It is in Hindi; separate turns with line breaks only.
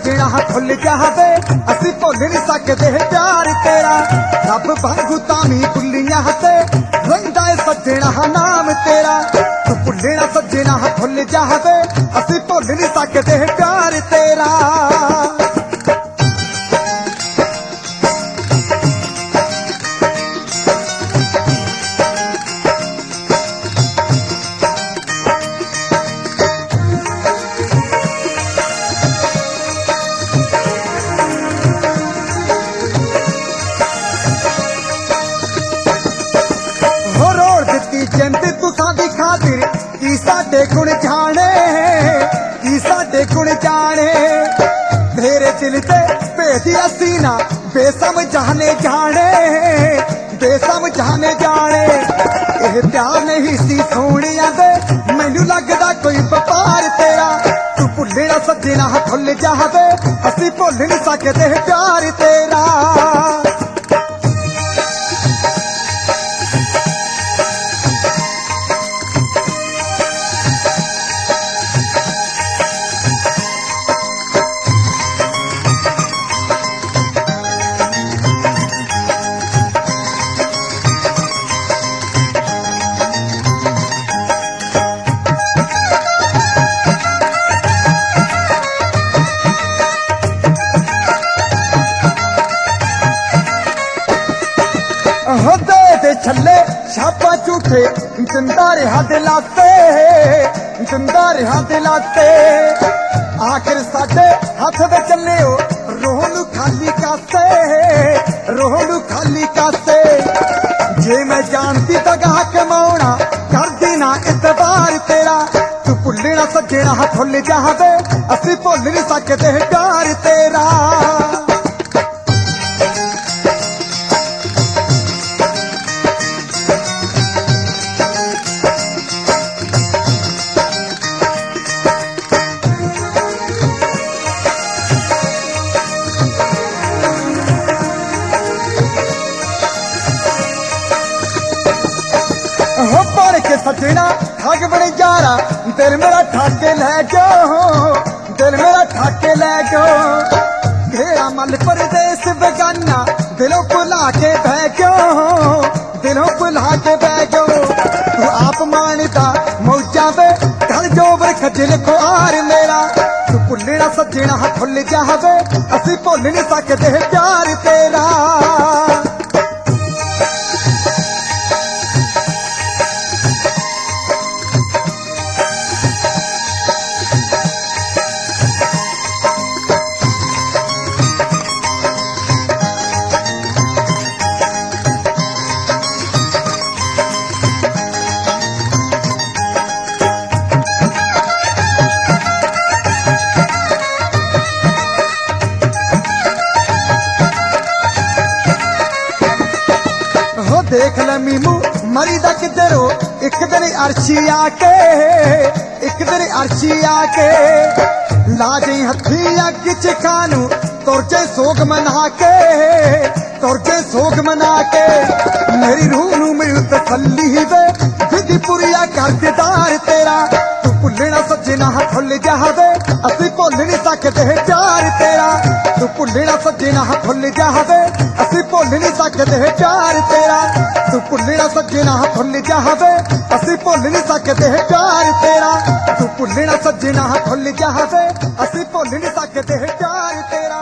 सजना खुल जावे असी भुल नहीं सकते प्यार तेरा रब वांगू तामी भुलियां ते रंदा है सजना नाम तेरा तू भुले ना सजना खुल जावे असी भुल नहीं सकते प्यार तेरा। जिंद तुसां दी खातिर की साडे गुण जाने की साडे गुण जाने तेरे दिल ते भेदी असी ना बेसमझाने जाने बेसमझाने जाने एह प्यार नहीं सी सोहणिया दे मैनू लगदा कोई व्यापार तेरा तू भुले ना सजना खुल जावे असी भुल नहीं सकते प्यार तेरा। छले छापा झूठे जिंदा रहा दिलाते जिंदा रहा दिलाते आखिर साडे हाथ दे चले रोह नू खाली कासे रोह नू खाली कासे जे मैं जानती तगाह कमाउणा कर देना इतबार तेरा तू भुले ना सजना खुल जावे असी भुल नहीं सकते प्यार तेरा। सजना ठग बने जारा दिल मेरा ठाके लै जाओ दिल मेरा ठाके लै जाओ घेरा मल परदेस बेगाना दिलों भुला के बह जाओ दिलों भुला के बह जाओ तू आप मानता मौजा वे घर जोबर खजल खुआर मेरा तू भुले ना सजना खुल जावे असी भुल नहीं सकते प्यार तेरा। देख ले मीमू मरी दा किधरो एक दिन अर्शी आके एक दिन अर्शी आके ला जाई हथी अग चिखानू तुरजे सोग मना के तुरजे सोग मना के मेरी रूह नू मिल तसल्ली वे विधि पुरिया कर दीदार तेरा तू भुले ना सजना खुल जावे असी भुल नहीं सकते प्यार तेरा तू भुले ना सजना खुल जावे असी भुल नहीं सकते प्यार तेरा तू भुले ना सजना खुल जावे असी भुल नहीं सकते प्यार तेरा तू भुले ना सजना खुल जावे असी भुल नहीं सकते प्यार तेरा।